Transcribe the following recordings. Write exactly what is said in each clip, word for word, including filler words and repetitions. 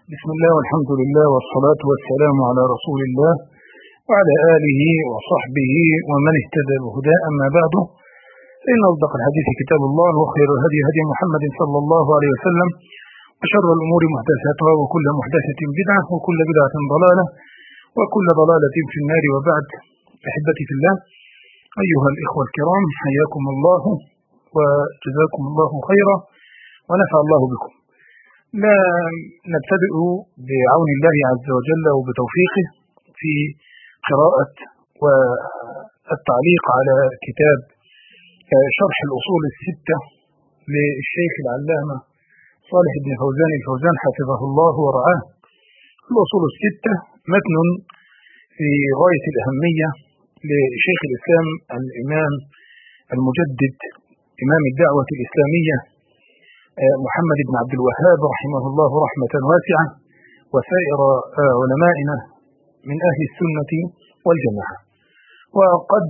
بسم الله والحمد لله والصلاة والسلام على رسول الله وعلى آله وصحبه ومن اهتدى بهداه، أما بعد، فإن أصدق الحديث كتاب الله، وخير الهدي هدي محمد صلى الله عليه وسلم، وشر الأمور محدثاتها، وكل محدثة بدعة، وكل بدعة ضلالة، وكل ضلالة في النار. وبعد، أحبتي في الله، أيها الإخوة الكرام، حياكم الله وجزاكم الله خيرا ونفع الله بكم. لا نبتدئ بعون الله عز وجل وبتوفيقه في قراءة والتعليق على كتاب شرح الأصول الستة للشيخ العلامة صالح بن فوزان الفوزان حفظه الله ورعاه. الأصول الستة متن في غاية الأهمية لشيخ الإسلام الإمام المجدد إمام الدعوة الإسلامية محمد بن عبد الوهاب رحمه الله رحمة واسعة، وسائر علمائنا من أهل السنة والجماعة. وقد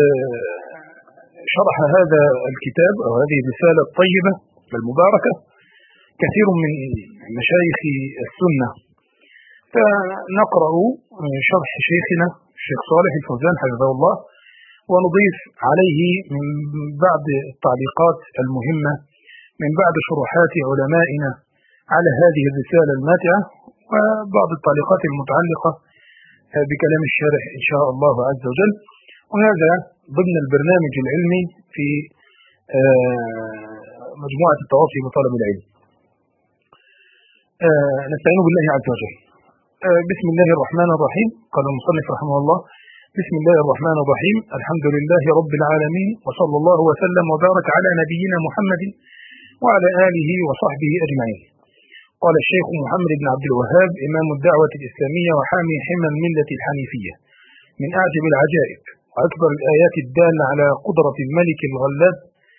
شرح هذا الكتاب أو هذه الرسالة الطيبة المباركة كثير من مشايخ السنة، فنقرأ شرح شيخنا الشيخ صالح الفوزان حفظه الله، ونضيف عليه من بعض التعليقات المهمة من بعد شروحات علمائنا على هذه الرسالة الماتعة، وبعض التعليقات المتعلقة بكلام الشارح إن شاء الله عز وجل. وهذا ضمن البرنامج العلمي في مجموعة التواصي بطلب العلم. نستعين بالله عز وجل. بسم الله الرحمن الرحيم. قال المصنف رحمه الله: بسم الله الرحمن الرحيم، الحمد لله رب العالمين، وصلى الله وسلم وبارك على نبينا محمد وعلى آله وصحبه أجمعين. قال الشيخ محمد بن عبد الوهاب إمام الدعوة الإسلامية وحامي حمى الملة الحنيفية، من أعجب العجائب وأكبر الآيات الدالة على قدرة الملك الغلاب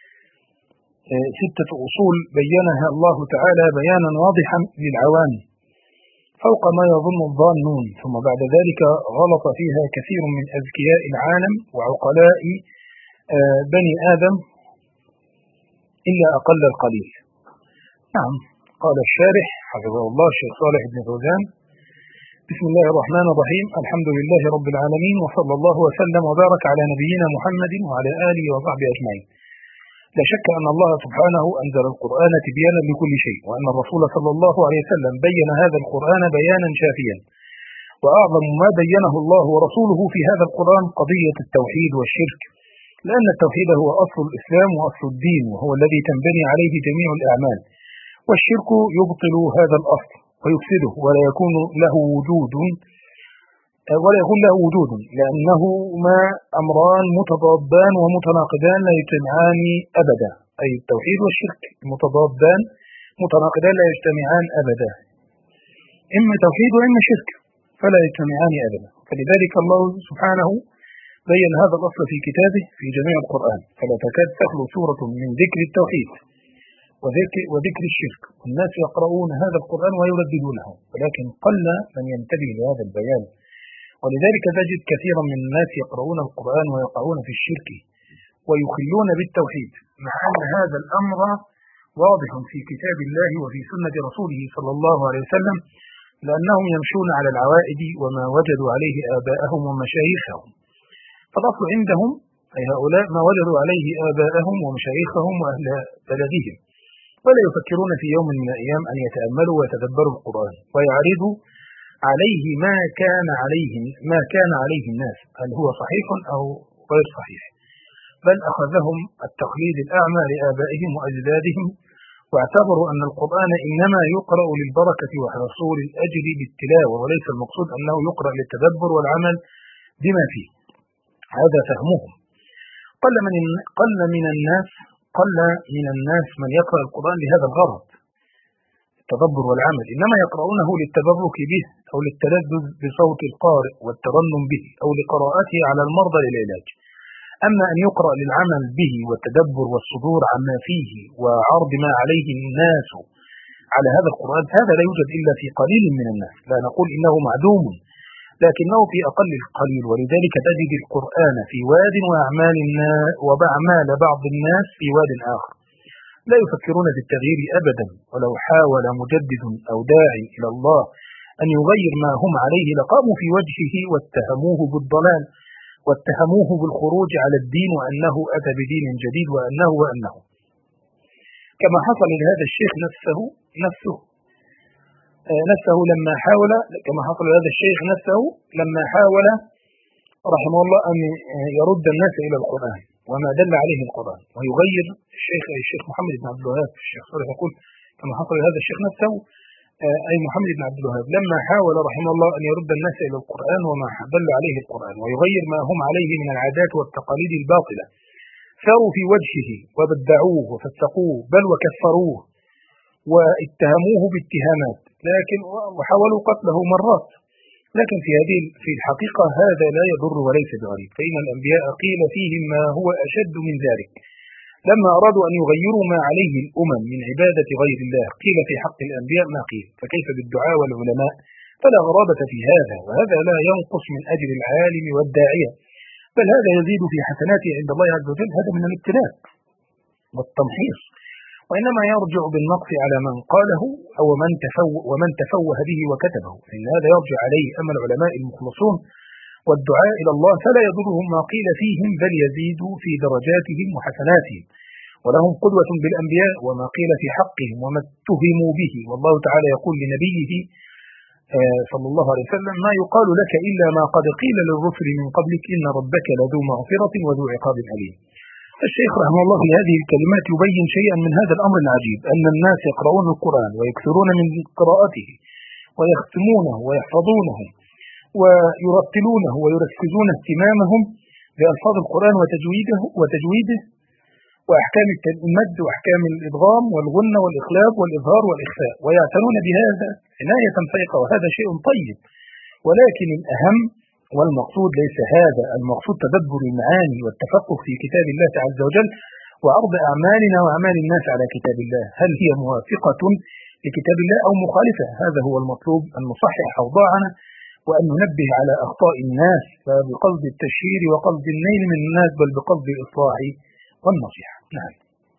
ستة أصول بينها الله تعالى بيانا واضحا للعوام فوق ما يظن الظانون، ثم بعد ذلك غلط فيها كثير من أذكياء العالم وعقلاء بني آدم إلا أقل القليل. نعم، قال الشارح حفظه الله الشيخ صالح بن فوزان: بسم الله الرحمن الرحيم، الحمد لله رب العالمين، وصلى الله وسلم وبارك على نبينا محمد وعلى آله وصحبه أجمعين. لا شك أن الله سبحانه أنزل القرآن تبيانا لكل شيء، وأن الرسول صلى الله عليه وسلم بين هذا القرآن بيانا شافيا. وأعظم ما بينه الله ورسوله في هذا القرآن قضية التوحيد والشرك، لأن التوحيد هو أصل الإسلام وأصل الدين، وهو الذي تنبني عليه جميع الأعمال، والشرك يبطل هذا الأصل ويفسده ولا يكون له وجود ولا يكون له وجود لأنهما أمران متضادان ومتناقضان لا يجتمعان أبدا. أي التوحيد والشرك متضادان متناقضان لا يجتمعان أبدا، إما توحيد وإما شرك فلا يجتمعان أبدا. فلذلك الله سبحانه بين هذا الأصل في كتابه في جميع القرآن، فلا تكاد تخلو سورة من ذكر التوحيد وذكر, وذكر الشرك، والناس يقرؤون هذا القرآن ويرددونه، ولكن قل من ينتبه لهذا البيان. ولذلك تجد كثيرا من الناس يقرؤون القرآن ويقعون في الشرك ويخلون بالتوحيد، مع أن هذا الأمر واضح في كتاب الله وفي سنة رسوله صلى الله عليه وسلم، لأنهم يمشون على العوائد وما وجدوا عليه آباءهم ومشايخهم. فالأصل عندهم أي هؤلاء ما وجدوا عليه آباءهم ومشايخهم وأهل بلدهم، ولا يفكرون في يوم من الأيام أن يتأملوا ويتدبروا القرآن ويعرضوا عليه ما كان عليه ما كان عليه الناس، هل هو صحيح أو غير صحيح، بل أخذهم التقليد الأعمى لآبائهم وأجدادهم، واعتبروا أن القرآن إنما يقرأ للبركة وحصول الأجر بالتلاوة، وليس المقصود أنه يقرأ للتدبر والعمل بما فيه. هذا فهمهم. قل من قل من الناس قل من الناس من يقرأ القرآن لهذا الغرض التدبر والعمل، إنما يقرؤونه للتبرك به أو للتلذذ بصوت القارئ والترنم به أو لقراءته على المرضى للعلاج. أما أن يقرأ للعمل به والتدبر والصدور عما فيه وعرض ما عليه الناس على هذا القرآن، هذا لا يوجد إلا في قليل من الناس، لا نقول إنه معدوم، لكنه في أقل القليل. ولذلك تجد القرآن في واد وأعمال وبأعمال بعض الناس في واد آخر. لا يفكرون في التغيير أبدا، ولو حاول مجدد أو داعي إلى الله أن يغير ما هم عليه لقاموا في وجهه واتهموه بالضلال، واتهموه بالخروج على الدين وأنه أتى بدين جديد وأنه وأنه كما حصل لهذا الشيخ نفسه نفسه نفسه لما حاول كما حصل لهذا الشيخ نفسه لما حاول رحمه الله أن يرد الناس إلى القرآن وما دل عليه القرآن ويغير الشيخ الشيخ محمد بن عبد الوهاب. الشيخ صالح يقول كما حصل لهذا الشيخ نفسه أي محمد بن عبد الوهاب لما حاول رحمه الله أن يرد الناس إلى القرآن وما دل عليه القرآن ويغير ما هم عليه من العادات والتقاليد الباطلة، ساروا في وجهه وبدعوه وفسقوه بل وكفروه واتهموه باتهامات، لكن وحاولوا قتله مرات. لكن في هذه في الحقيقة هذا لا يضر وليس بغريب، فإن الأنبياء قيل فيهم ما هو أشد من ذلك لما أرادوا أن يغيروا ما عليه الأمم من عبادة غير الله، قيل في حق الأنبياء ما قيل، فكيف بالدعاء والعلماء؟ فلا غرابة في هذا، وهذا لا ينقص من أجر العالم والداعية، بل هذا يزيد في حسناته عند الله عز وجل. هذا من الابتلاء والتمحيص، وإنما يرجع بالنقص على من قاله أو من تفوه ومن تفوه به وكتبه، فإن هذا يرجع عليه. أما العلماء المخلصون والدعاء إلى الله فلا يضرهم ما قيل فيهم، بل يزيد في درجاتهم وحسناتهم، ولهم قدوة بالأنبياء وما قيل في حقهم وما اتهموا به. والله تعالى يقول لنبيه صلى الله عليه وسلم ما يقال لك إلا ما قد قيل للرسل من قبلك إن ربك لذو مغفرة وذو عقاب أليم. الشيخ رحمه الله في هذه الكلمات يبين شيئا من هذا الأمر العجيب، أن الناس يقرؤون القرآن ويكثرون من قراءته ويختمونه ويحفظونه ويرتلونه ويركزون اهتمامهم بألفاظ القرآن وتجويده وتجويده وأحكام المد وأحكام الإدغام والغنة والإخلاف والإظهار والإخفاء، ويعتنون بهذا عناية فائقة، وهذا شيء طيب. ولكن الأهم والمقصود ليس هذا، المقصود تدبر المعاني والتفقه في كتاب الله عز وجل وعرض أعمالنا وأعمال الناس على كتاب الله، هل هي موافقة لكتاب الله أو مخالفة؟ هذا هو المطلوب، أن نصحح أوضاعنا وأن ننبه على أخطاء الناس، فبقصد التشهير وقصد النيل من الناس، بل بقصد الإصلاح والنصيحة. نعم.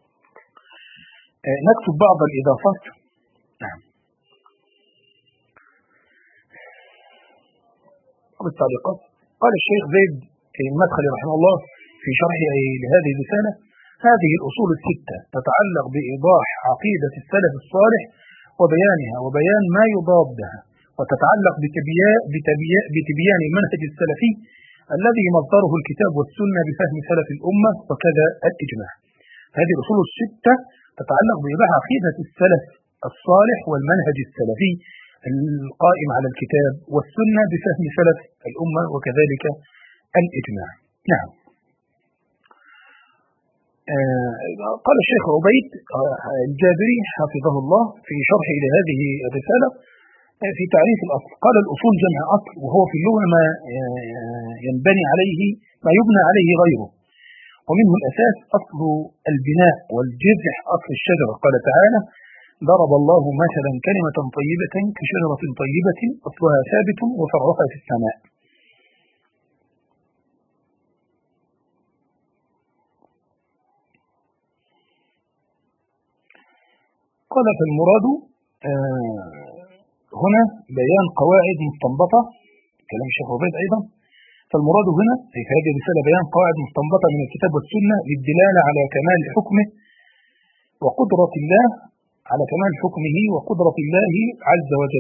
آه نكتب بعض الإضافات. نعم. والتعليقات. قال الشيخ زيد المدخلي رحمه الله في شرحه لهذه الرسالة: هذه الأصول الستة تتعلق بإيضاح عقيدة السلف الصالح وبيانها وبيان ما يضادها، وتتعلق بتبيان المنهج السلفي الذي مصدره الكتاب والسنة بفهم سلف الأمة وكذا الإجماع. هذه الأصول الستة تتعلق بإيضاح عقيدة السلف الصالح والمنهج السلفي القائم على الكتاب والسنة بفهم سلف الأمة وكذلك الإجماع. نعم. آه قال الشيخ عبيد الجابري حفظه الله في شرحه لهذه الرسالة في تعريف الأصل، قال: الأصول جمع أصل، وهو في اللغة ما ينبني عليه ما يبنى عليه غيره، ومنه الأساس أصل البناء والجذع أصل الشجرة. قال تعالى: ضرب الله مثلا كلمة طيبة كشجرة طيبة أصلها ثابت وفرعها في السماء. قال: فالمراد آه هنا بيان قواعد مستنبطة، كلام الشيخ عبيد أيضا، فالمراد هنا أي في هذه الرسالة بيان قواعد مستنبطة من الكتاب والسنة للدلالة على كمال حكمه وقدرة الله على كمال حكمه وقدرة الله عز وجل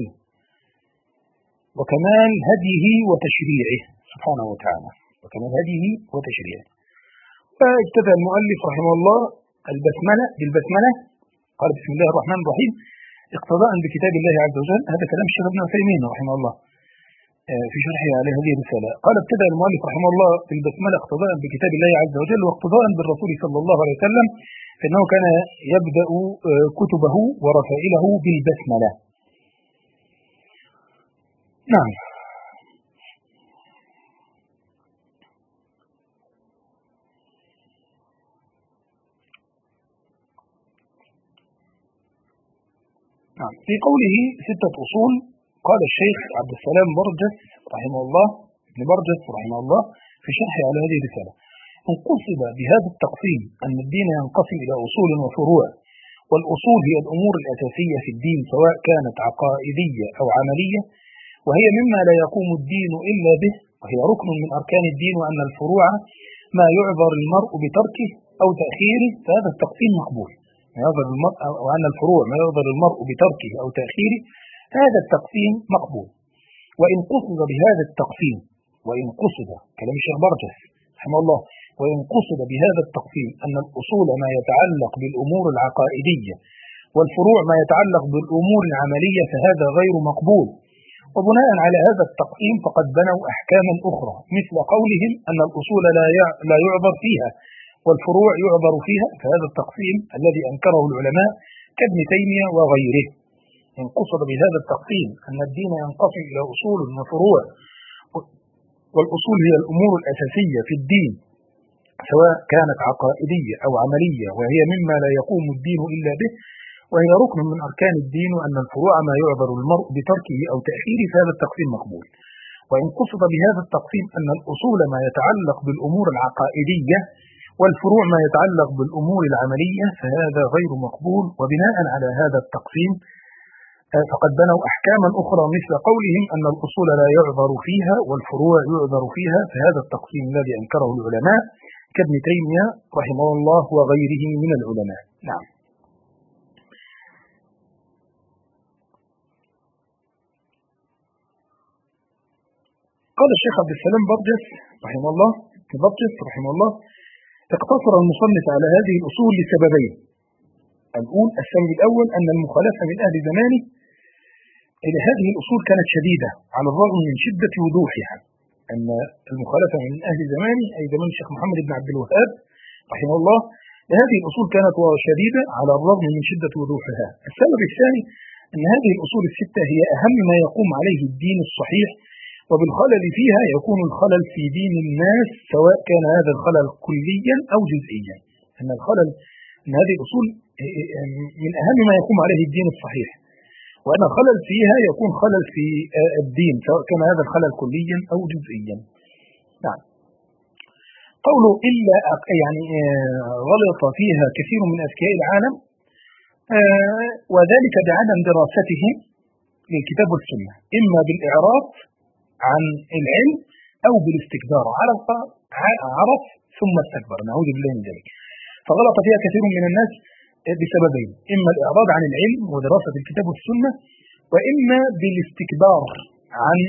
وكمال هديه وتشريعه سبحانه وتعالى وكمال هديه وتشريعه. فابتدأ المؤلف رحمه الله البسملة بالبسملة، قال: بسم الله الرحمن الرحيم، اقتضاء بكتاب الله عز وجل. هذا كلام الشيخ ابن عثيمين رحمه الله في شرحه على هذه الرسالة. قال: ابتدأ المؤلف رحمه الله بالبسملة اقتضاء بكتاب الله عز وجل واقتضاء بالرسول صلى الله عليه وسلم، فإنه كان يبدأ كتبه ورسائله بالبسملة. نعم. نعم. في قوله ستة أصول، قال الشيخ عبد السلام برجس رحمه الله ابن برجس رحمه الله في شرحه على هذه الرسالة: إن قصد بهذا التقسيم أن الدين ينقسم إلى أصول وفروع والأصول هي الأمور الأساسية في الدين سواء كانت عقائدية أو عملية، وهي مما لا يقوم الدين إلا به، وهي ركن من أركان الدين، وأن الفروع ما يعذر المرء بتركه أو تأخيره، فهذا التقسيم مقبول. ما يعذر المرء، وأن الفروع ما يعذر المرء بتركه أو تأخيره، هذا التقسيم مقبول. وإن قصد بهذا التقسيم وإن قصد كلام الشيخ برجس رحمه الله وإن قصد بهذا التقسيم أن الأصول ما يتعلق بالأمور العقائدية والفروع ما يتعلق بالأمور العملية، فهذا غير مقبول. وبناء على هذا التقسيم فقد بنوا أحكاما أخرى، مثل قولهم أن الأصول لا يعذر فيها والفروع يعذر فيها، فهذا التقسيم الذي أنكره العلماء كابن تيمية وغيره. إن قصد بهذا التقسيم أن الدين ينقسم إلى أصول وفروع، والأصول هي الأمور الأساسية في الدين سواء كانت عقائدية أو عملية، وهي مما لا يقوم الدين إلا به، وهي ركن من أركان الدين، وأن الفروع ما يعذر المرء بتركه أو تأخيره، فهذا التقسيم مقبول. وإن قصد بهذا التقسيم أن الأصول ما يتعلق بالأمور العقائدية والفروع ما يتعلق بالأمور العملية، فهذا غير مقبول. وبناء على هذا التقسيم فقد بنوا أحكاما أخرى، مثل قولهم أن الأصول لا يعذر فيها والفروع يعذر فيها، فهذا التقسيم الذي أنكره العلماء كابن تيمية رحمه الله وغيره من العلماء. نعم. قال الشيخ عبد السلام برجس رحمه الله برجس رحمه الله اقتصر المصنف على هذه الأصول لسببين. الأول السبب الأول أن المخالفة من أهل زمانه إلى هذه الأصول كانت شديدة على الرغم من شدة وضوحها. أن المخالفة من أهل زمانه أي زمان الشيخ محمد بن عبد الوهاب رحمه الله لهذه الأصول كانت شديدة على الرغم من شدة وضوحها. السبب الثاني أن هذه الأصول الستة هي أهم ما يقوم عليه الدين الصحيح، وبالخلل فيها يكون الخلل في دين الناس، سواء كان هذا الخلل كليا أو جزئيا. أن الخلل أن هذه الأصول من أهم ما يقوم عليه الدين الصحيح، وأن الخلل فيها يكون خلل في الدين سواء كان هذا الخلل كليا أو جزئيا. نعم. قوله إلا يعني غلط فيها كثير من أذكياء العالم، وذلك بعدم دراستهم للكتاب والسنة، إما بالإعراض عن العلم أو بالاستكبار. عرف ثم استكبر، نعوذ بالله من ذلك. فغلط فيها كثير من الناس بسببين: إما الإعراض عن العلم ودراسة الكتاب والسنة، وإما بالاستكبار عن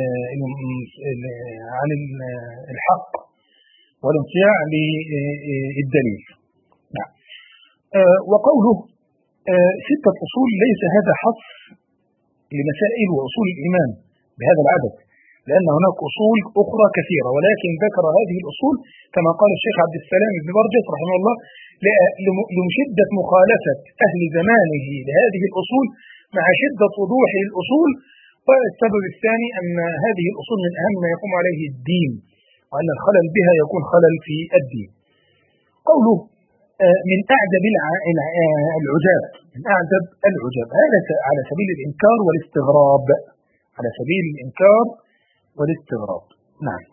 عن الحق والانصياع للدليل. نعم. وقوله ستة أصول ليس هذا حصر لمسائل وأصول الإيمان بهذا العدد، لأن هناك أصول أخرى كثيرة، ولكن ذكر هذه الأصول كما قال الشيخ عبد السلام بن برجس رحمه الله لشدة مخالفة أهل زمانه لهذه الأصول مع شدة وضوح الأصول. والسبب الثاني أن هذه الأصول من أهم ما يقوم عليه الدين، وأن الخلل بها يكون خلل في الدين. قوله من أعجب العجاب، من أعجب العجاب، هذا على سبيل الإنكار والاستغراب، على سبيل الإنكار والاستغراب. نعم.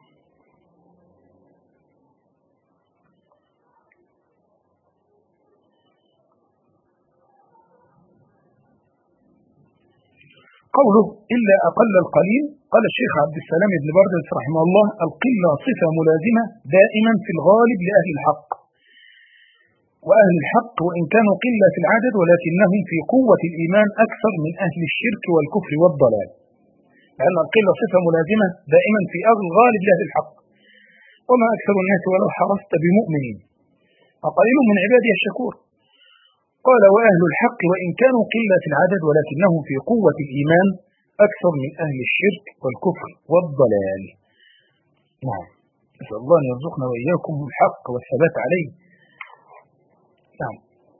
قوله إلا أقل القليل، قال الشيخ عبد السلام بن برجس رحمه الله: القلة صفة ملازمة دائما في الغالب لأهل الحق، وأهل الحق وإن كانوا قلة في العدد ولكنهم في قوة الإيمان أكثر من أهل الشرك والكفر والضلال. لأن القلة صفة ملازمة دائما في الغالب لأهل الحق، وما أكثر الناس ولو حرصت بمؤمنين، وقليل من عبادي الشكور. قال: وأهل الحق وإن كانوا قلة في العدد ولكنهم في قوة الإيمان أكثر من أهل الشرك والكفر والضلال. نعم. نسأل الله أن يرزقنا وإياكم الحق والثبات عليه. نعم.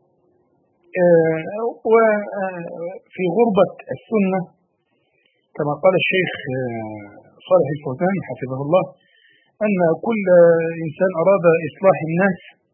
آه وفي غربة السنة كما قال الشيخ صالح الفوزان حفظه الله أن كل إنسان أراد إصلاح الناس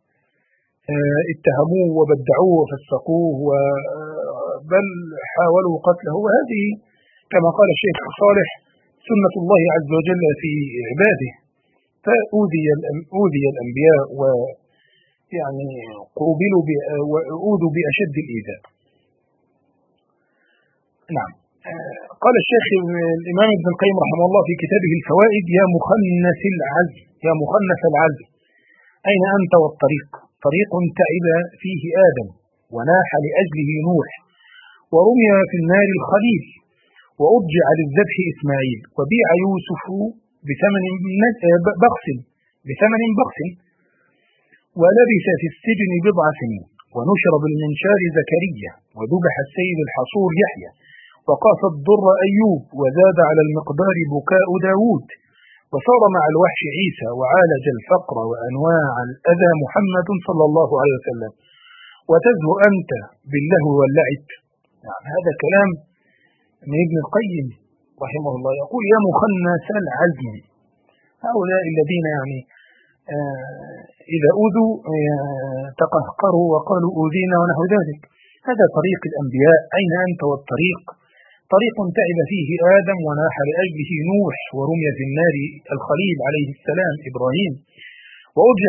اتهموه وبدعوه وفسقوه بل حاولوا قتله، وهذه كما قال الشيخ صالح سنة الله عز وجل في عباده. فأوذي أوذي الأنبياء يعني قوبلوا وأوذوا بأشد الإيذاء. نعم. قال الشيخ الإمام ابن القيم رحمه الله في كتابه الفوائد: يا مخنث العزم، يا مخنث العزم، أين أنت والطريق؟ طريق تعب فيه آدم وناح لأجله نوح، ورمي في النار الخليل، وأضجع للذبح إسماعيل، وبيع يوسف بثمن بخس بثمن بخس، ولبث في السجن بضع سنين، ونشر بالمنشار زكريا، وذبح السيد الحصور يحيى، وقاس الضر أيوب، وزاد على المقدار بكاء داود، وصار مع الوحش عيسى، وعالج الفقر وأنواع الأذى محمد صلى الله عليه وسلم، وتزهو أنت باللهو واللعب. يعني هذا كلام من ابن القيم رحمه الله، يقول: يا مخنث العزم، هؤلاء الذين يعني آه إذا أوذوا آه تقهقروا وقالوا أوذينا ونحو ذلك. هذا طريق الأنبياء، أين أنت والطريق؟ طريق تعب فيه آدم وناح لأجله نوح، ورمي في النار الخليل عليه السلام إبراهيم، وأضجع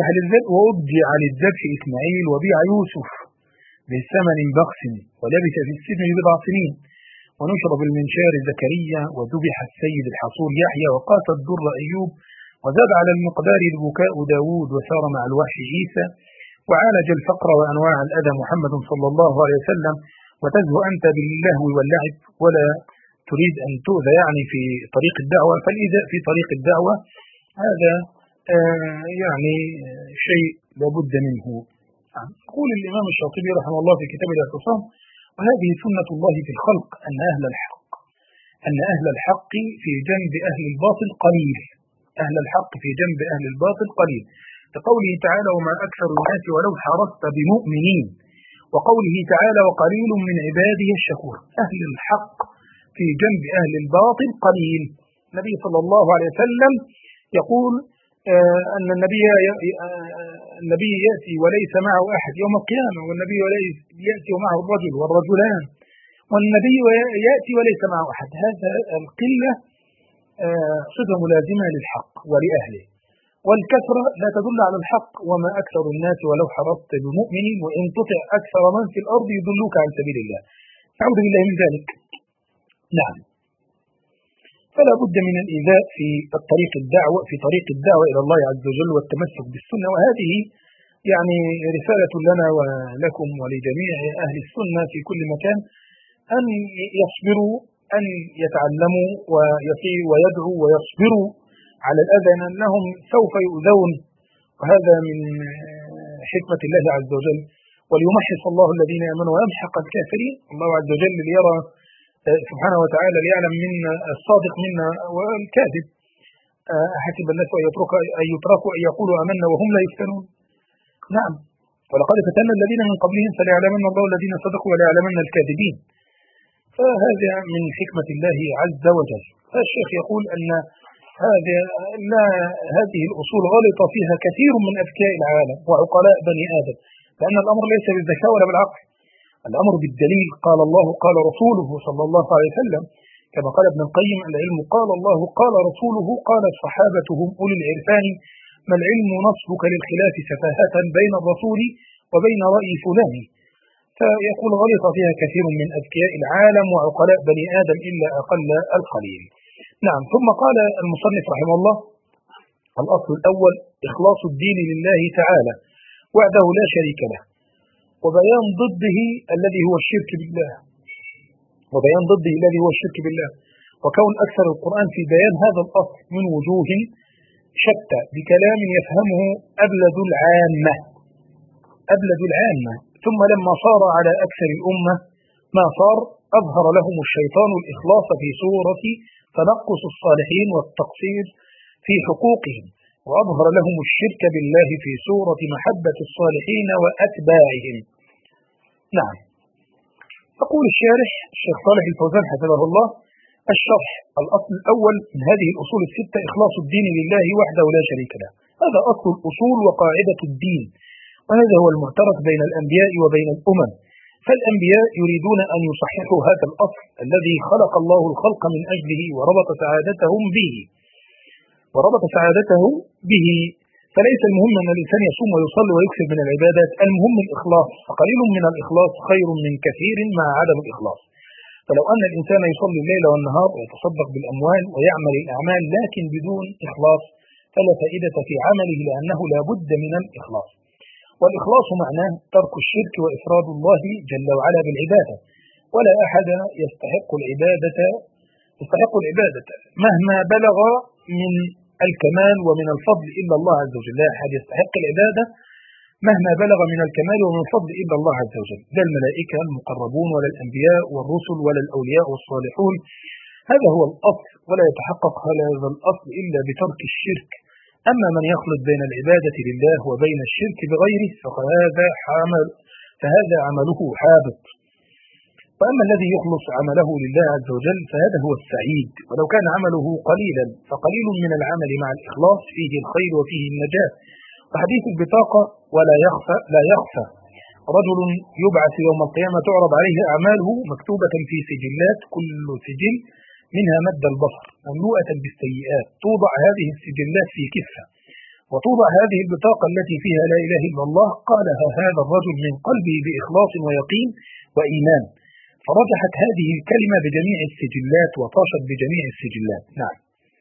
للذبح إسماعيل، وبيع يوسف بثمن بخس، ولبث في السجن بضع سنين، ونشر بالمنشار زكريا، وذبح السيد الحصور يحيى، وقاس الضر أيوب، وزاد على المقدار البكاء داود، وسار مع الوحش عيسى، وعالج الفقر وأنواع الأذى محمد صلى الله عليه وسلم، وتزهو أنت باللهو واللعب ولا تريد أن تؤذى يعني في طريق الدعوة. فالإيذاء في طريق الدعوة هذا آه يعني شيء لابد منه. يقول الإمام الشاطبي رحمه الله في كتاب الاعتصام: وهذه سنة الله في الخلق، أن أهل الحق أن أهل الحق في جنب أهل الباطل قليل، أهل الحق في جنب أهل الباطل قليل، لقوله تعالى: وما أكثر الناس ولو حرصت بمؤمنين، وقوله تعالى: وقليل من عباده الشكور. أهل الحق في جنب أهل الباطل قليل. النبي صلى الله عليه وسلم يقول آه أن النبي آه النبي يأتي وليس معه أحد يوم القيامة، والنبي يأتي ومعه الرجل والرجلان، والنبي يأتي وليس معه أحد. هذا القلة آه صفة ملازمة للحق ولأهله، والكثرة لا تدل على الحق. وما أكثر الناس ولو حرصت بمؤمنين، وإن تطع أكثر من في الأرض يضلوك عن سبيل الله. أعوذ بالله من ذلك. نعم. فلا بد من الإيذاء في الطريق الدعوة في طريق الدعوة إلى الله عز وجل والتمسك بالسنة. وهذه يعني رسالة لنا ولكم ولجميع أهل السنة في كل مكان، أن يصبروا، أن يتعلموا ويدعوا ويصبروا على الأذى، أنهم سوف يؤذون، وهذا من حكمة الله عز وجل. وليمحص الله الذين آمنوا ويمحق الكافرين. الله عز وجل ليرى سبحانه وتعالى، ليعلم منا الصادق منا والكاذب. أحسب الناس أن يتركوا أن يتركوا أن يقولوا آمنا وهم لا يفتنون. نعم. ولقد فتنا الذين من قبلهم فليعلمن الله الذين صدقوا وليعلمن الكاذبين. فهذا من حكمة الله عز وجل. فالشيخ يقول أن هذه لا هذه الأصول غلط فيها كثير من أذكياء العالم وعقلاء بني آدم، لأن الأمر ليس بالذكاء ولا بالعقل، الأمر بالدليل. قال الله قال رسوله صلى الله عليه وسلم، كما قال ابن القيم: العلم قال الله قال رسوله قال الصحابة هم أولي العرفان، ما العلم نصبك للخلاف سفاهة بين الرسول وبين رأي فلان. فيقول غلط فيها كثير من أذكياء العالم وعقلاء بني آدم إلا أقل القليل. نعم. ثم قال المصنف رحمه الله: الأصل الأول إخلاص الدين لله تعالى وحده لا شريك له، وبيان ضده الذي هو الشرك بالله وبيان ضده الذي هو الشرك بالله وكون أكثر القرآن في بيان هذا الأصل من وجوه شتى بكلام يفهمه أبلد العامة أبلد العامة ثم لما صار على أكثر الأمة ما صار، أظهر لهم الشيطان الإخلاص في صورة تنقص الصالحين والتقصير في حقوقهم، وأظهر لهم الشرك بالله في صورة محبة الصالحين وأتباعهم. نعم. يقول الشارح الشيخ صالح الفوزان حفظه الله: الشرح: الأصل الأول من هذه الأصول الستة إخلاص الدين لله وحده لا شريك له. هذا أصل الأصول وقاعدة الدين، وهذا هو المعترف بين الأنبياء وبين الأمم. فالأنبياء يريدون أن يصححوا هذا الأصل الذي خلق الله الخلق من أجله وربط سعادتهم به وربط سعادته به فليس المهم أن الإنسان يصوم ويصلي ويكثر من العبادات، المهم الإخلاص، فقليل من الإخلاص خير من كثير مع عدم الإخلاص. فلو أن الإنسان يصلي الليل والنهار ويتصدق بالأموال ويعمل الأعمال لكن بدون إخلاص فلا فائدة في عمله، لأنه لا بد من الإخلاص. والإخلاص معناه ترك الشرك وإفراد الله جل وعلا بالعبادة، ولا أحد يستحق العبادة يستحق العبادة مهما بلغ من الكمال ومن الفضل إلا الله عز وجل. لا أحد يستحق العبادة مهما بلغ من الكمال ومن الفضل إلا الله عز وجل، لا الملائكة المقربون ولا الأنبياء والرسل ولا الأولياء والصالحون. هذا هو الأصل، ولا يتحقق هذا الأصل إلا بترك الشرك. أما من يخلط بين العبادة لله وبين الشرك بغيره فهذا عمل فهذا عمله حابط. وأما الذي يخلص عمله لله عز وجل فهذا هو السعيد، ولو كان عمله قليلا فقليل من العمل مع الإخلاص فيه الخير وفيه النجاة. وحديث البطاقة ولا يخفى لا يخفى رجل يبعث يوم القيامة تعرض عليه أعماله مكتوبة في سجلات، كل سجل منها مد البصر مملوءة بالسيئات، توضع هذه السجلات في كفة وتوضع هذه البطاقة التي فيها لا إله إلا الله قالها هذا الرجل من قلبه بإخلاص ويقين وإيمان، فرجحت هذه الكلمة بجميع السجلات وطاشت بجميع السجلات. نعم،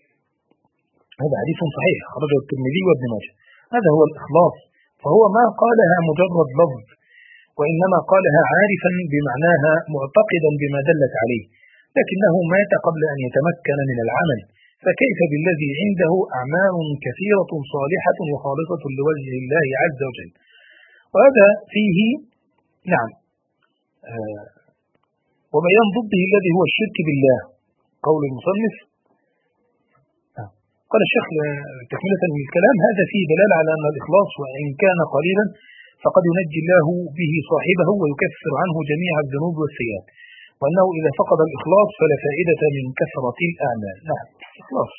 هذا حديث صحيح خرجه الترمذي وابن ماجه. هذا هو الإخلاص، فهو ما قالها مجرد لفظ، وإنما قالها عارفا بمعناها معتقدا بما دلت عليه، لكنه مات قبل أن يتمكن من العمل، فكيف بالذي عنده أعمال كثيرة صالحة وخالصة لوجه الله عز وجل. وهذا فيه نعم آه وبيان ضده الذي هو الشرك بالله. قول المصنف آه. قال الشيخ تكملة للكلام: هذا فيه دلالة على أن الإخلاص وإن كان قليلا فقد ينجي الله به صاحبه ويكفر عنه جميع الذنوب والسيئات، وأنه إذا فقد الإخلاص فلا فائدة من كثرة الأعمال. نعم، الإخلاص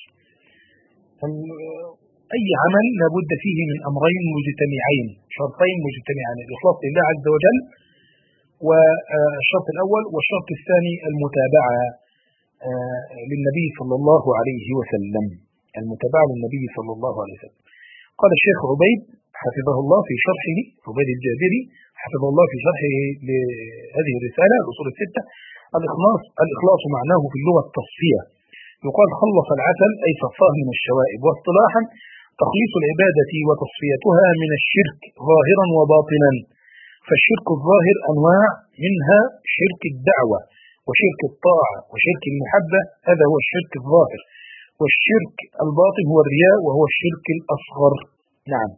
أي عمل لابد فيه من أمرين مجتمعين، شرطين مجتمعين: الإخلاص لله عز وجل والشرط الأول، والشرط الثاني المتابعة للنبي صلى الله عليه وسلم، المتابعة للنبي صلى الله عليه وسلم. قال الشيخ عبيد حفظه الله في شرحه، عبيد الجابري حفظه الله في شرحه لهذه الرسالة الأصول الستة: الإخلاص الإخلاص معناه في اللغة التصفية، يقال خلص العسل أي صفاه من الشوائب، واصطلاحا تخليص العبادة وتصفيتها من الشرك ظاهرا وباطنا. فالشرك الظاهر أنواع، منها شرك الدعوة وشرك الطاعة وشرك المحبة، هذا هو الشرك الظاهر. والشرك الباطن هو الرياء وهو الشرك الأصغر. نعم،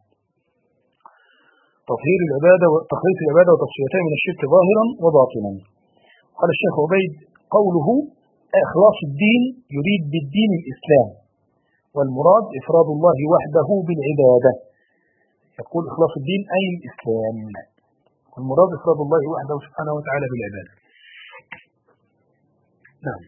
تطهير العبادة وتخليص العبادة وتصفيتها من الشرك ظاهرا وباطنا. قال الشيخ عبيد: قوله إخلاص الدين يريد بالدين الإسلام، والمراد إفراد الله وحده بالعبادة. يقول إخلاص الدين أي الإسلام، والمراد إفراد الله وحده سبحانه وتعالى بالعبادة. نعم.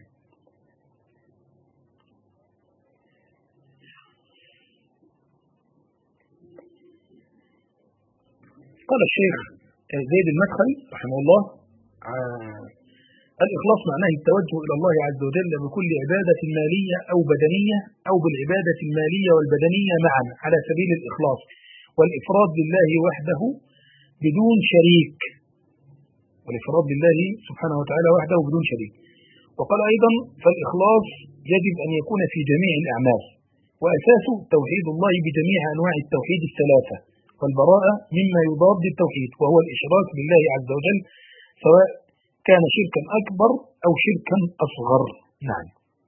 قال الشيخ زيد المدخلي رحمه الله: الإخلاص معناه التوجه إلى الله عز وجل بكل عبادة مالية أو بدنية، أو بالعبادة المالية والبدنية معا على سبيل الإخلاص والإفراد لله وحده بدون شريك، والإفراد لله سبحانه وتعالى وحده بدون شريك. وقال أيضا: فالإخلاص يجب أن يكون في جميع الأعمال، وأساسه توحيد الله بجميع أنواع التوحيد الثلاثة، والبراءة مما يضاد التوحيد وهو الإشراك بالله عز وجل، سواء كان شركا أكبر أو شركا أصغر. نعم.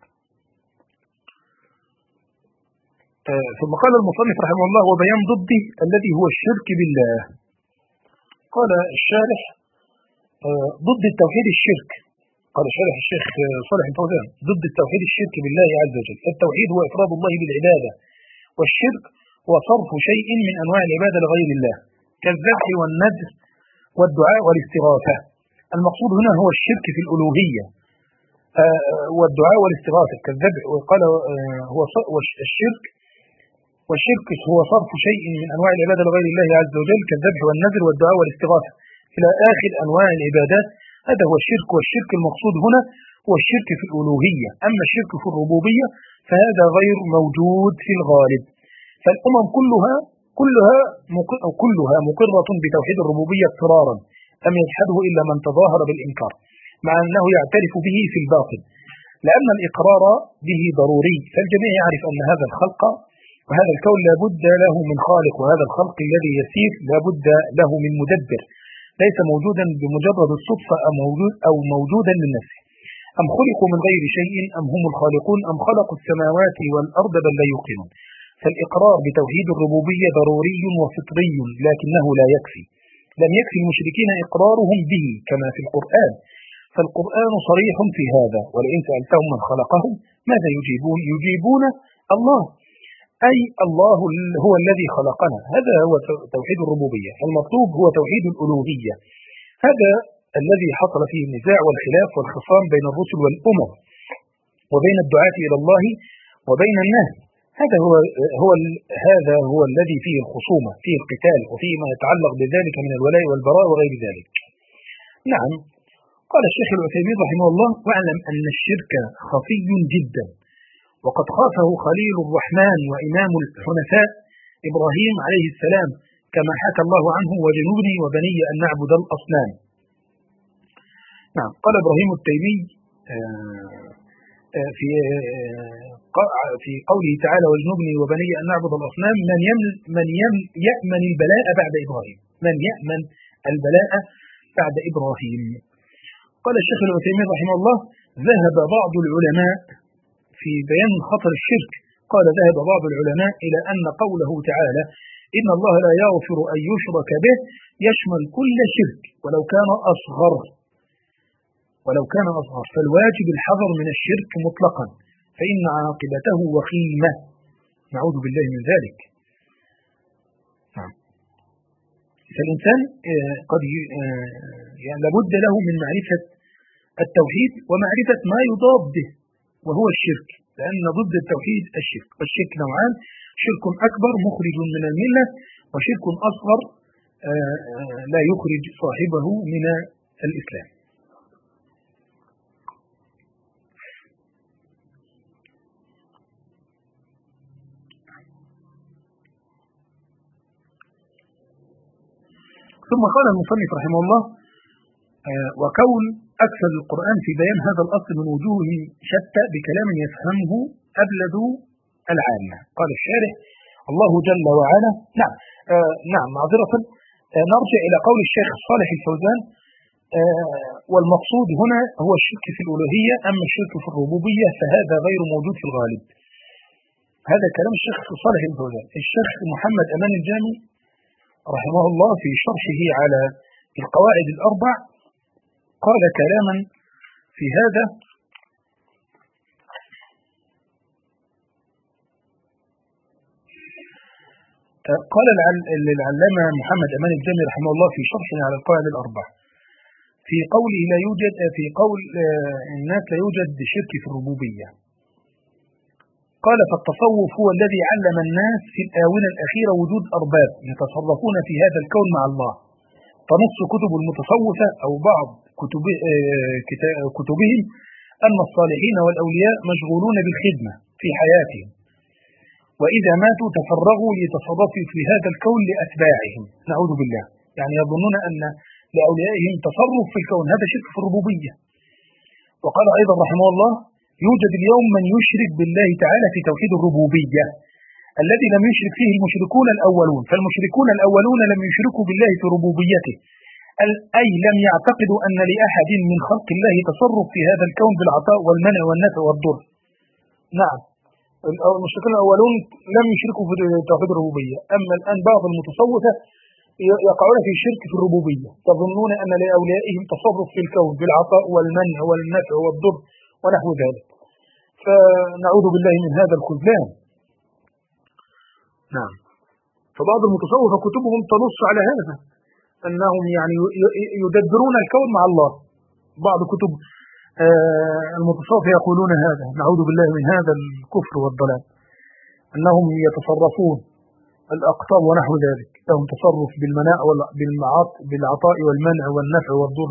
آه ثم قال المصنف رحمه الله: وبيان ضده الذي هو الشرك بالله. قال الشارح: آه ضد التوحيد الشرك. قال الشارح الشيخ صالح الفوزان: ضد التوحيد الشرك بالله عز وجل. التوحيد هو إفراد الله بالعبادة، والشرك هو صرف شيء من أنواع العبادة لغير الله كالذبح والنذر والدعاء والاستغاثة. المقصود هنا هو الشرك في الألوهية آه والدعاء والاستغاثة كالذبح. وقال آه هو الشرك والشرك هو صرف شيء من أنواع العبادة لغير الله عز وجل كالذبح والنذر والدعاء والاستغاثة إلى آخر أنواع العبادات. هذا هو الشرك. والشرك المقصود هنا هو الشرك في الألوهية. أما الشرك في الربوبية فهذا غير موجود في الغالب. فالأمم كلها كلها أو كلها مقرة بتوحيد الربوبية اضطرارا، لم يجحده إلا من تظاهر بالإنكار مع أنه يعترف به في الباطن، لأن الإقرار به ضروري، فالجميع يعرف أن هذا الخلق وهذا الكون لا بد له من خالق، وهذا الخلق الذي يسير لا بد له من مدبر، ليس موجودا بمجرد الصدفة أو موجود أو موجودا للنفس. أم خلقوا من غير شيء أم هم الخالقون أم خلقوا السماوات والأرض بل لا يوقنون. فالإقرار بتوحيد الربوبية ضروري وفطري لكنه لا يكفي، لم يكفي المشركين إقرارهم به كما في القرآن، فالقرآن صريح في هذا، ولئن سألتهم من خلقهم ماذا يجيبون؟ يجيبون الله، أي الله هو الذي خلقنا، هذا هو توحيد الربوبية. المطلوب هو توحيد الألوهية، هذا الذي حصل فيه النزاع والخلاف والخصام بين الرسل والأمم وبين الدعاة إلى الله وبين الناس، هذا هو هو هذا هو الذي فيه الخصومة، فيه القتال، وفيه ما يتعلق بذلك من الولاء والبراء وغير ذلك. نعم، قال الشيخ العثيمين رحمه الله: واعلم أن الشرك خفي جدا، وقد خافه خليل الرحمن وإمام الحنفاء إبراهيم عليه السلام، كما حكى الله عنه: وجنبني وبني أن نعبد الأصنام. نعم، قال إبراهيم التيمي في في قوله تعالى: وجنبني وبني أن نعبد الأصنام: من يمن من يأمن البلاء بعد إبراهيم، من يأمن البلاء بعد إبراهيم. قال الشيخ العثيمين رحمه الله: ذهب بعض العلماء في بيان خطر الشرك، قال ذهب بعض العلماء إلى أن قوله تعالى: إن الله لا يغفر أن يشرك به يشمل كل شرك ولو كان أصغر ولو كان أصغر فالواجب الحذر من الشرك مطلقا، فإن عاقبته وخيمة، نعوذ بالله من ذلك. فالإنسان قد يعني لابد له من معرفة التوحيد ومعرفة ما يضاده وهو الشرك، لأن ضد التوحيد الشرك، والشرك نوعان: شرك أكبر مخرج من الملة، وشرك أصغر لا يخرج صاحبه من الإسلام. ثم قال المصنف رحمه الله: وكون أكثر القرآن في بيان هذا الأصل من وجوه شتى بكلام يفهمه أبلد العامة. قال الشارح: الله جل وعلا. نعم آه نعم معذرة آه نرجع إلى قول الشيخ صالح الفوزان: آه والمقصود هنا هو الشرك في الألوهية، أما الشرك في الربوبية فهذا غير موجود في الغالب. هذا كلام الشيخ صالح الفوزان. الشيخ محمد أمان الجامي رحمه الله في شرحه على القواعد الأربع قال كلاما في هذا: قال العلامة محمد أمان الجامي رحمه الله في شرحه على القواعد الأربع في قوله لا يوجد في قول الناس لا يوجد شرك في الربوبية، قال: فالتصوف هو الذي علم الناس في الآونة الأخيرة وجود أرباب يتصرفون في هذا الكون مع الله، فنص كتب المتصوفة أو بعض كتب كتبهم أن الصالحين والأولياء مشغولون بالخدمة في حياتهم، وإذا ماتوا تفرغوا لتصرفوا في هذا الكون لأتباعهم، نعوذ بالله، يعني يظنون أن لأوليائهم تصرف في الكون، هذا شرك في الربوبية. وقال أيضا رحمه الله: يوجد اليوم من يشرك بالله تعالى في توحيد الربوبية الذي لم يشرك فيه المشركون الأولون، فالمشركون الأولون لم يشركوا بالله في ربوبيته، أي لم يعتقدوا أن لأحد من خلق الله تصرف في هذا الكون بالعطاء والمنع والنفع والضر. نعم، المشركون الأولون لم يشركوا في توحيد الربوبية، أما الآن بعض المتصوفة يقعون في الشرك في الربوبية، يظنون أن لأوليائهم تصرف في الكون بالعطاء والمنع والنفع والضر ونحو ذلك، فنعوذ بالله من هذا الخذلان. نعم، فبعض المتصوفة كتبهم تنص على هذا، أنهم يعني يدبرون الكون مع الله. بعض كتب المتصوفة يقولون هذا، نعوذ بالله من هذا الكفر والضلال، أنهم يتصرفون الأقطاب ونحو ذلك، لهم تصرف بالمناع بالعطاء والمنع والنفع والضر.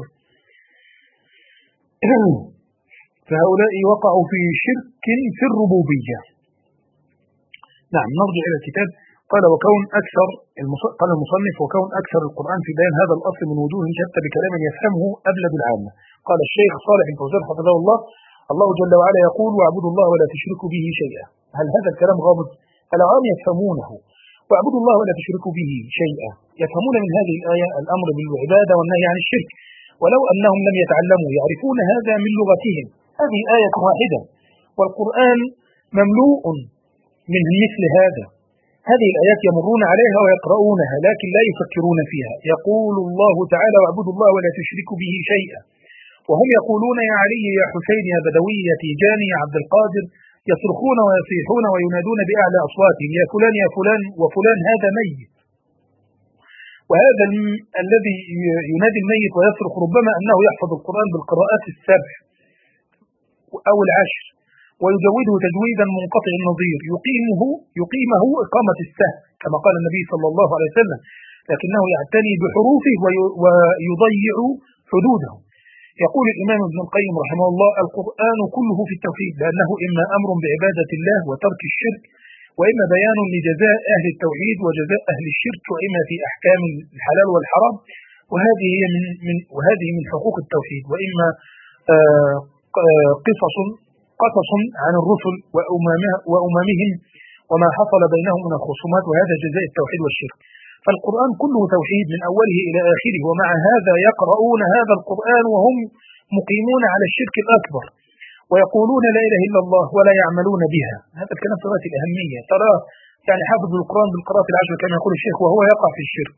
فهؤلاء وقعوا في شرك في الربوبية. نعم، نرجع إلى الكتاب. قال وكون أكثر قال المصنف وكون أكثر القرآن في بيان هذا الأصل من وجوه شتى بكلام يفهمه أبلد العامة. قال الشيخ صالح الفوزان حفظه الله: الله جل وعلا يقول: واعبدوا الله ولا تشركوا به شيئا. هل هذا الكلام غامض؟ العوام يفهمونه. واعبدوا الله ولا تشركوا به شيئا، يفهمون من هذه الآية الأمر بالعبادة والنهي عن الشرك، ولو أنهم لم يتعلموا يعرفون هذا من لغتهم. هذه آية واحدة والقرآن مملوء من مثل هذا. هذه الآيات يمرون عليها ويقرؤونها لكن لا يفكرون فيها. يقول الله تعالى: واعبدوا الله ولا تشركوا به شيئا، وهم يقولون: يا علي، يا حسين، يا بدوي، يا تيجاني، يا عبد القادر، يصرخون ويصيحون وينادون بأعلى أصواتهم: يا فلان يا فلان وفلان هذا ميت. وهذا الم... الذي ينادي الميت ويصرخ ربما أنه يحفظ القرآن بالقراءات السبع أو العشر ويجوده تجويدا منقطع النظير، يقيمه يقيمه إقامة السهل كما قال النبي صلى الله عليه وسلم، لكنه يعتني بحروفه ويضيع حدوده. يقول الإمام ابن القيم رحمه الله: القرآن كله في التوحيد، لأنه إما أمر بعبادة الله وترك الشرك، وإما بيان لجزاء أهل التوحيد وجزاء أهل الشرك، وإما في أحكام الحلال والحرام، وهذه من, من وهذه من حقوق التوحيد، وإما آه قصص قصص عن الرسل وأممهم وما حصل بينهم من الخصومات، وهذا جزاء التوحيد والشرك. فالقرآن كله توحيد من أوله إلى آخره، ومع هذا يقرؤون هذا القرآن وهم مقيمون على الشرك الأكبر، ويقولون لا إله إلا الله ولا يعملون بها. هذا الكلام في غاية الأهمية. ترى يعني حافظ القرآن بالقراءة العشر كما يقول الشيخ وهو يقع في الشرك،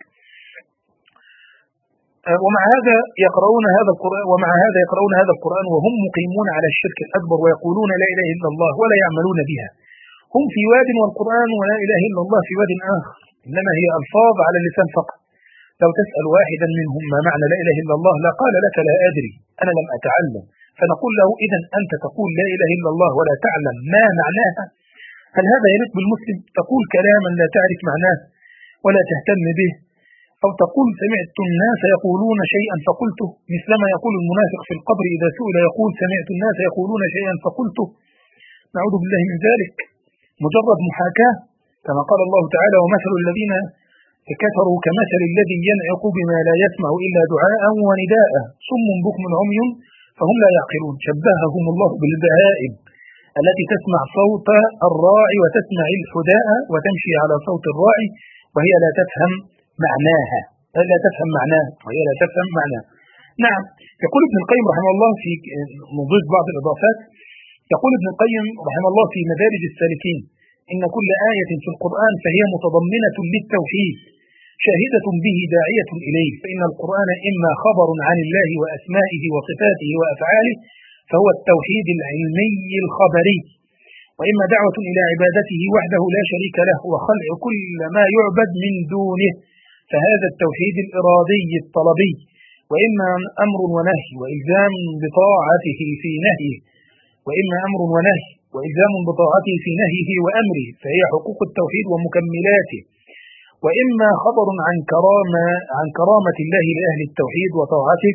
ومع هذا يقرؤون هذا القرآن ومع هذا يقرؤون هذا القرآن وهم مقيمون على الشرك الأكبر، ويقولون لا إله إلا الله ولا يعملون بها. هم في واد والقرآن ولا إله إلا الله في واد آخر، إنما هي ألفاظ على اللسان فقط. لو تسأل واحدا منهم ما معنى لا إله إلا الله لقال لك لا أدري، أنا لم أتعلم. فنقول له: إذن أنت تقول لا إله إلا الله ولا تعلم ما معناها؟ هل هذا يليق بالمسلم؟ تقول كلاما لا تعرف معناه ولا تهتم به، أو تقول سمعت الناس يقولون شيئا فقلته، مثلما يقول المنافق في القبر إذا سئل يقول سمعت الناس يقولون شيئا فقلته. نعوذ بالله من ذلك. مجرد محاكاة، كما قال الله تعالى: ومثل الذين كفروا كمثل الذي ينعق بما لا يسمع إلا دعاء ونداء صم بكم عمي فهم لا يعقلون. شبههم الله بالبهائم التي تسمع صوت الراعي وتسمع الحداء وتمشي على صوت الراعي وهي لا تفهم معناها لا تفهم معناه وهي لا تفهم معناه. نعم. يقول ابن القيم رحمه الله في نضيف بعض الإضافات. يقول ابن القيم رحمه الله في مدارج السالكين: إن كل آية في القرآن فهي متضمنة للتوحيد شاهدة به داعية إليه، فإن القرآن إما خبر عن الله وأسمائه وصفاته وأفعاله فهو التوحيد العلمي الخبري، وإما دعوة إلى عبادته وحده لا شريك له وخلع كل ما يعبد من دونه فهذا التوحيد الإرادي الطلبي، وإما أمر ونهي وإلزام بطاعته في نهيه وإما أمر ونهي وإلزام بطاعته في نهيه وأمره فهي حقوق التوحيد ومكملاته، وإما خبر عن كرامة عن كرامة الله لأهل التوحيد وطاعته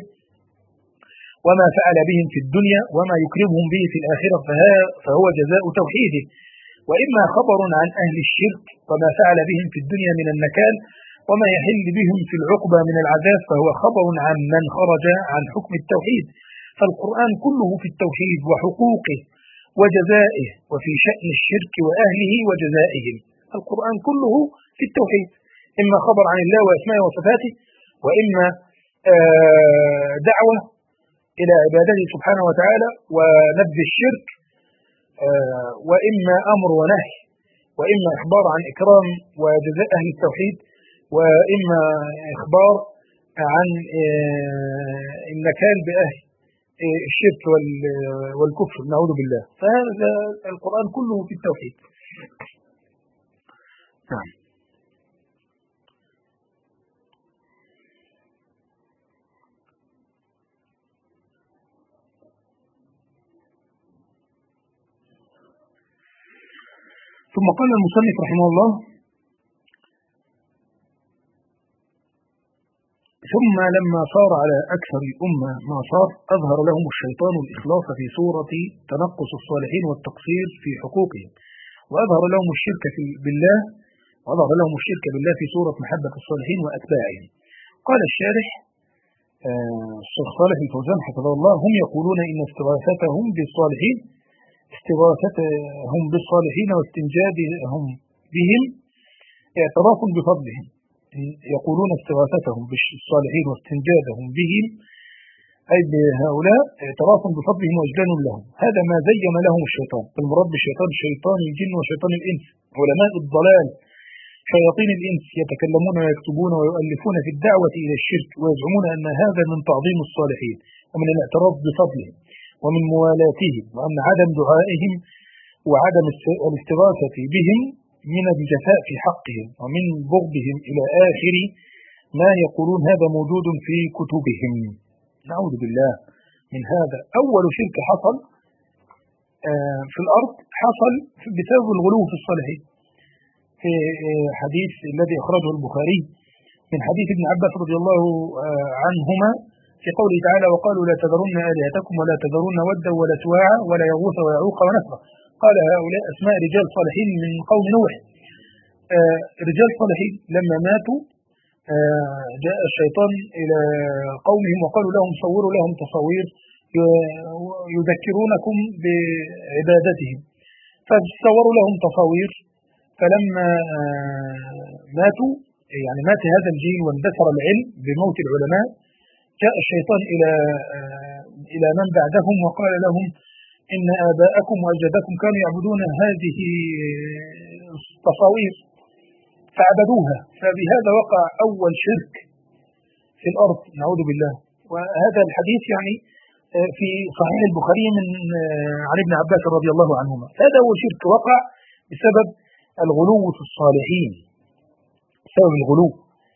وما فعل بهم في الدنيا وما يكرمهم به في الآخرة فهو جزاء توحيده، وإما خبر عن أهل الشرك وما فعل بهم في الدنيا من النكال وما يحل بهم في العقبة من العذاب فهو خبر عن من خرج عن حكم التوحيد. فالقرآن كله في التوحيد وحقوقه وجزائه، وفي شأن الشرك وأهله وجزائهم. القرآن كله في التوحيد، إما خبر عن الله وأسمائه وصفاته، وإما دعوة إلى عبادته سبحانه وتعالى ونبذ الشرك، وإما أمر ونهي، وإما إخبار عن إكرام وجزاء أهل التوحيد، وإما إخبار عن النكال بأهل الشرك والكفر نعوذ بالله. فهذا القرآن كله في التوحيد. نعم. ثم قال المصنف رحمه الله: ثم لما صار على أكثر الأمة ما صار أظهر لهم الشيطان الإخلاص في صورة تنقص الصالحين والتقصير في حقوقهم، وأظهر لهم الشرك في بالله وأظهر لهم الشرك بالله في سورة محبة الصالحين وأتباعهم. قال الشارح الشيخ صالح الفوزان حفظه الله: هم يقولون إن استغاثتهم بالصالحين استغاثتهم بالصالحين واستنجادهم بهم اعتراف بفضلهم. يقولون استغاثتهم بالصالحين واستنجادهم بهم أي بهؤلاء اعتراف بفضلهم وإجلال لهم. هذا ما زين لهم الشيطان. المراد بالشيطان شيطان الجن وشيطان الإنس. علماء الضلال شياطين الإنس يتكلمون ويكتبون ويؤلفون في الدعوة إلى الشرك، ويزعمون أن هذا من تعظيم الصالحين ومن الاعتراف بفضلهم ومن موالاتهم، وأن عدم دعائهم وعدم الاستغاثة بهم من الجفاء في حقهم ومن بغضهم إلى آخر ما يقولون. هذا موجود في كتبهم. نعوذ بالله من هذا. أول شرك حصل في الأرض حصل بسبب الغلو في الصالحين، في حديث الذي أخرجه البخاري من حديث ابن عباس رضي الله عنهما في قوله تعالى: وقالوا لا تذرن آلهتكم ولا تذرن ودا ولا سواعا ولا يغوث ويعوق ونسرا. قال هؤلاء أسماء رجال صالحين من قوم نوح. رجال صالحين لما ماتوا جاء الشيطان إلى قومهم وقالوا لهم صوروا لهم تصاوير يذكرونكم بعبادتهم، فصوروا لهم تصاوير. فلما ماتوا يعني مات هذا الجيل واندثر العلم بموت العلماء، جاء الشيطان إلى إلى من بعدهم وقال لهم: إن آباءكم وأجدادكم كانوا يعبدون هذه التصاوير فعبدوها، فبهذا وقع أول شرك في الأرض. نعوذ بالله. وهذا الحديث يعني في صحيح البخاري من عن ابن عباس رضي الله عنهما. هذا هو شرك وقع بسبب الغلو في الصالحين، بسبب الغلو.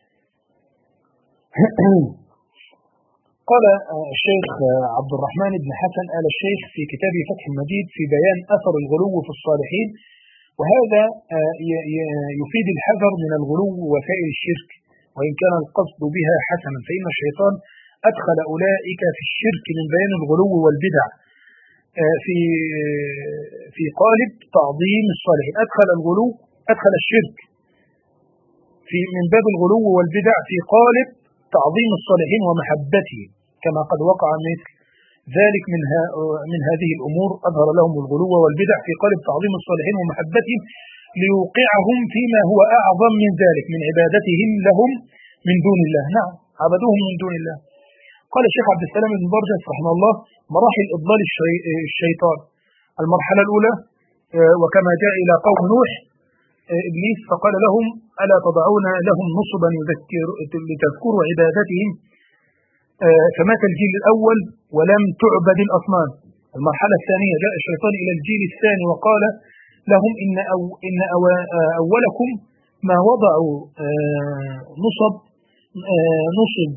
قال الشيخ عبد الرحمن بن حسن آل الشيخ في كتابه فتح المجيد في بيان أثر الغلو في الصالحين، وهذا يفيد الحذر من الغلو وسائر الشرك وإن كان القصد بها حسنا، فإن الشيطان أدخل أولئك في الشرك من بيان الغلو والبدع في في قالب تعظيم الصالحين. أدخل الغلو أدخل الشرك في من باب الغلو والبدع في قالب تعظيم الصالحين ومحبتهم، كما قد وقع مثل ذلك من من هذه الأمور. أظهر لهم الغلو والبدع في قالب تعظيم الصالحين ومحبتهم ليوقعهم فيما هو أعظم من ذلك من عبادتهم لهم من دون الله. نعم، عبدوهم من دون الله. قال الشيخ عبد السلام بن برجس رحمه الله: مراحل إضلال الشيطان. المرحلة الأولى وكما جاء إلى قوم نوح إبليس فقال لهم: ألا تضعون لهم نصبا يذكر لتذكروا عبادتهم، فمات الجيل الأول ولم تعبد الأصنام. المرحلة الثانية جاء الشيطان إلى الجيل الثاني وقال لهم: إن أو إن أو أولكم ما وضعوا نصب نصب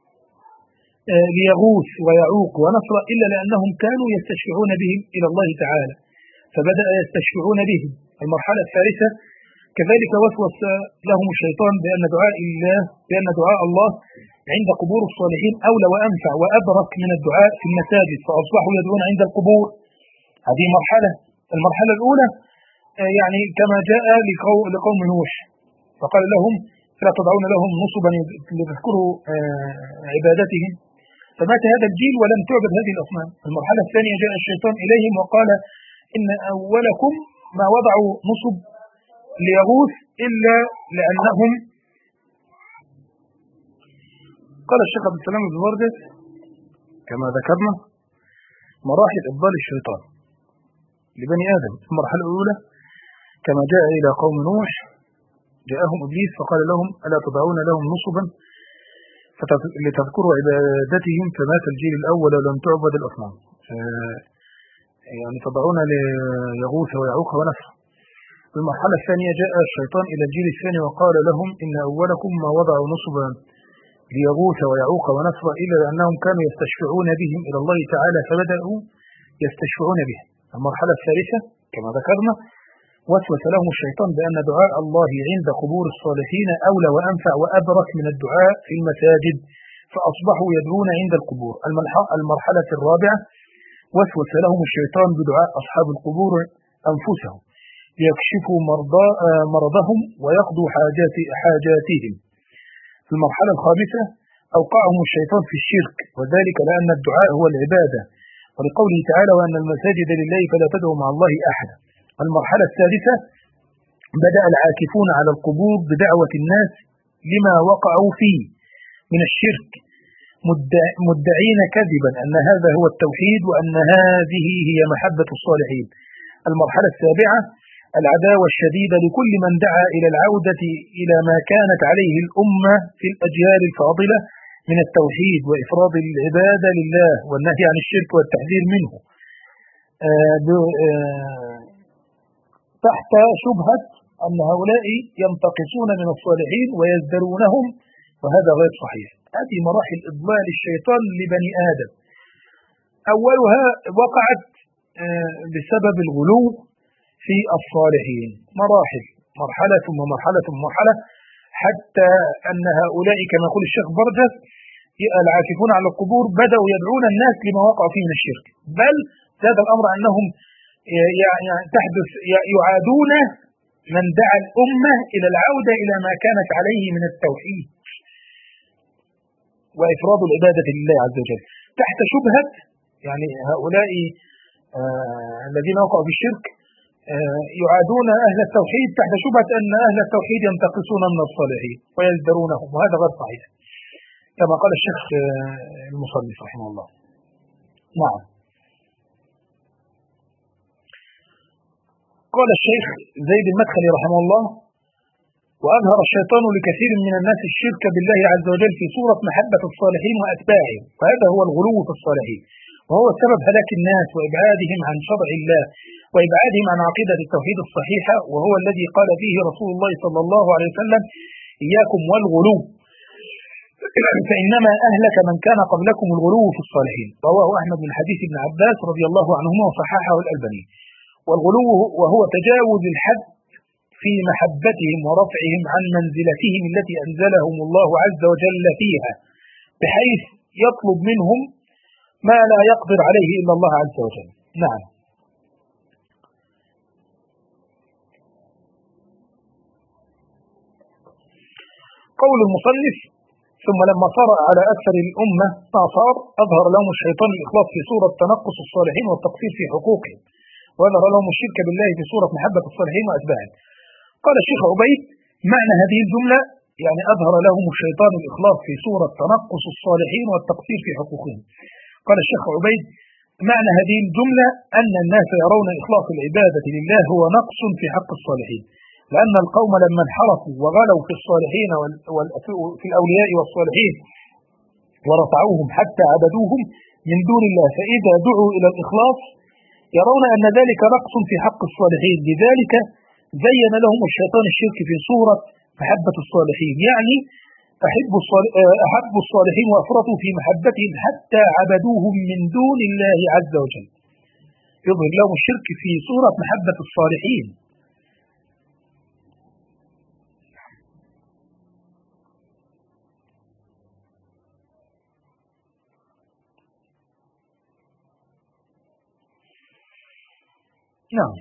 ليغوث ويعوق ونصر إلا لأنهم كانوا يستشفعون بهم إلى الله تعالى، فبدأ يستشفعون بهم. المرحلة الثالثة كذلك وسوس لهم الشيطان بأن دعاء الله بأن دعاء الله عند قبور الصالحين أولى وأنفع وأبرك من الدعاء في المساجد، فأصبحوا يدعون عند القبور. هذه مرحلة. المرحلة الأولى يعني كما جاء لقوم نوح فقال لهم: فلا تضعون لهم نصبا لتذكروا عبادتهم، فمات هذا الجيل ولم تعبد هذه الأصنام. المرحلة الثانية جاء الشيطان إليهم وقال: إن أولكم ما وضعوا نصب ليغوث إلا لأنهم. قال الشيخ عبد السلام بن برجس كما ذكرنا مراحل إضلال الشيطان لبني آدم. المرحلة الأولى كما جاء إلى قوم نوح جاءهم إبليس فقال لهم: ألا تضعون لهم نصبا لتذكروا عبادتهم، فمات الجيل الأول ولم تعبد الأصنام، يعني تضعون ليغوث ويعوق ونسر. المرحلة الثانية جاء الشيطان إلى الجيل الثاني وقال لهم: إن أولكم ما وضعوا نصبا ليغوث ويعوق ونسر إلا لأنهم كانوا يستشفعون بهم إلى الله تعالى، فبدأوا يستشفعون بهم. المرحلة الثالثة كما ذكرنا وسوس لهم الشيطان بأن دعاء الله عند قبور الصالحين أولى وأنفع وأبرك من الدعاء في المساجد، فأصبحوا يدعون عند القبور. المرحلة الرابعة وسوس لهم الشيطان بدعاء أصحاب القبور أنفسهم، ليكشفوا مرضهم ويقضوا حاجات حاجاتهم. في المرحلة الخامسة أوقعهم الشيطان في الشرك، وذلك لأن الدعاء هو العبادة، ولقوله تعالى وأن المساجد لله فلا تدعوا مع الله أحدا. المرحلة الثالثة بدأ العاكفون على القبور بدعوة الناس لما وقعوا فيه من الشرك، مدعين كذبا أن هذا هو التوحيد وأن هذه هي محبة الصالحين. المرحلة السابعة العداوة الشديدة لكل من دعا إلى العودة إلى ما كانت عليه الأمة في الأجيال الفاضلة من التوحيد وإفراد العبادة لله والنهي عن الشرك والتحذير منه، تحت شبهة أن هؤلاء ينتقصون من الصالحين ويزدرونهم، وهذا غير صحيح. هذه مراحل إضلال الشيطان لبني آدم. أولها وقعت بسبب الغلو في الصالحين، مراحل مرحلة ثم مرحلة ثم مرحلة، حتى أن هؤلاء كما يقول الشيخ برجس العاكفون على القبور بدأوا يدعون الناس لما وقعوا فيه من الشرك، بل زاد الأمر أنهم يعني تحدث يعادون من دعا الأمة إلى العودة إلى ما كانت عليه من التوحيد وإفراد العبادة لله عز وجل، تحت شبهة يعني هؤلاء آه الذين وقعوا في الشرك آه يعادون أهل التوحيد تحت شبهة أن أهل التوحيد ينتقصون من الصالحين ويزدرونهم، وهذا غير صحيح كما قال الشيخ آه المصنف رحمه الله. نعم. قال الشيخ زيد المدخلي رحمه الله: وأظهر الشيطان لكثير من الناس الشرك بالله عز وجل في صورة محبة الصالحين وأتباعهم، وهذا هو الغلو في الصالحين، وهو سبب هلاك الناس وإبعادهم عن شرع الله وإبعادهم عن عقيدة التوحيد الصحيحة، وهو الذي قال فيه رسول الله صلى الله عليه وسلم: إياكم والغلو فإنما أهلك من كان قبلكم الغلو في الصالحين. رواه أحمد من حديث ابن عباس رضي الله عنهما وصححه الألباني. والغلو وهو تجاوز الحد في محبتهم ورفعهم عن منزلتهم التي أنزلهم الله عز وجل فيها، بحيث يطلب منهم ما لا يقدر عليه إلا الله عز وجل. نعم. قول المصنف: ثم لما صار على أكثر الأمة ما صار أظهر لهم الشيطان الإخلاص في صورة تنقص الصالحين والتقصير في حقوقهم، وأظهر لهم الشرك بالله في صورة محبة الصالحين وأتباعهم. قال الشيخ عبيد: معنى هذه الجملة يعني أظهر لهم الشيطان الإخلاص في صورة تنقص الصالحين والتقصير في حقوقهم. قال الشيخ عبيد: معنى هذه الجملة أن الناس يرون إخلاص العبادة لله هو نقص في حق الصالحين، لأن القوم لما انحرفوا وغلوا في الصالحين وفي الأولياء والصالحين ورفعوهم حتى عبدوهم من دون الله، فإذا دعوا إلى الإخلاص يرون أن ذلك نقص في حق الصالحين، لذلك زين لهم الشيطان الشرك في صورة محبة الصالحين، يعني أحبوا الصالحين وأفرطوا في محبتهم حتى عبدوهم من دون الله عز وجل. يظهر لهم الشرك في صورة محبة الصالحين. نعم.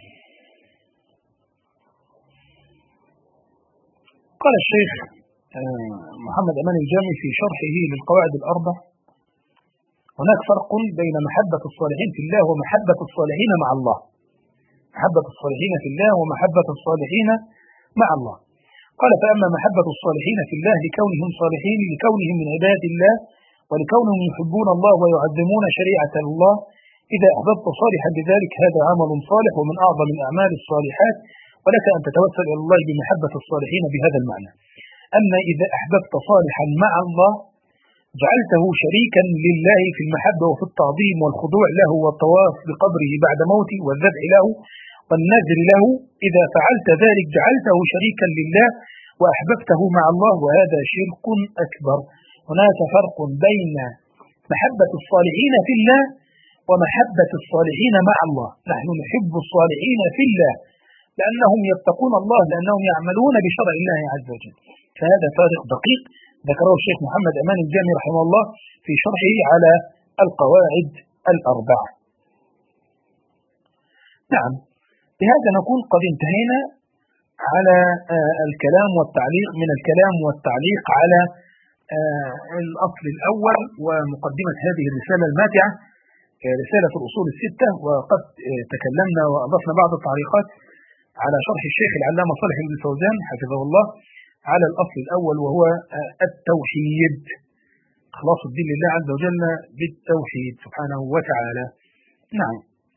قال الشيخ محمد أمان الجامي في شرحه للقواعد الأربع: هناك فرق بين محبة الصالحين في الله ومحبة الصالحين مع الله. محبة الصالحين في الله ومحبة الصالحين مع الله. قال: فأما محبة الصالحين في الله لكونهم صالحين، لكونهم من عباد الله، ولكونهم يحبون الله ويعظمون شريعة الله، إذا أحببت صالحا بذلك هذا عمل صالح ومن أعظم الأعمال الصالحات، ولك أن تتوسل إلى الله بمحبة الصالحين بهذا المعنى. أما إذا أحببت صالحا مع الله جعلته شريكا لله في المحبة وفي التعظيم والخضوع له والطواف بقبره بعد موته والذبح له والنذر له، إذا فعلت ذلك جعلته شريكا لله وأحببته مع الله، وهذا شرك أكبر. هناك فرق بين محبة الصالحين في الله ومحبة الصالحين مع الله. نحن نحب الصالحين في الله لأنهم يتقون الله، لأنهم يعملون بشرع الله عز وجل، فهذا فارق دقيق ذكره الشيخ محمد أمان الجامي رحمه الله في شرحه على القواعد الأربع. نعم. بهذا نكون قد انتهينا على الكلام والتعليق من الكلام والتعليق على الأصل الأول ومقدمة هذه الرسالة الماتعة، رسالة الأصول الستة. وقد تكلمنا وأضفنا بعض التعليقات على شرح الشيخ العلامة صالح بن فوزان حفظه الله على الأصل الأول وهو التوحيد، إخلاص الدين لله عز وجل بالتوحيد سبحانه وتعالى. نعم،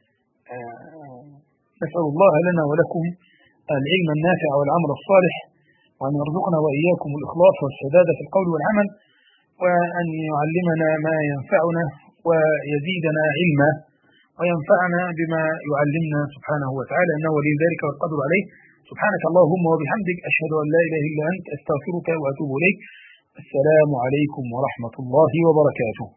نسأل الله لنا ولكم العلم النافع والعمل الصالح، وأن يرزقنا وإياكم الإخلاص والسداد في القول والعمل، وأن يعلمنا ما ينفعنا ويزيدنا علما وينفعنا بما يعلمنا سبحانه وتعالى، إنه ولي ذلك والقدر عليه. سبحانك اللهم وبحمدك، أشهد أن لا إله إلا أنت، أستغفرك وأتوب إليك. السلام عليكم ورحمة الله وبركاته.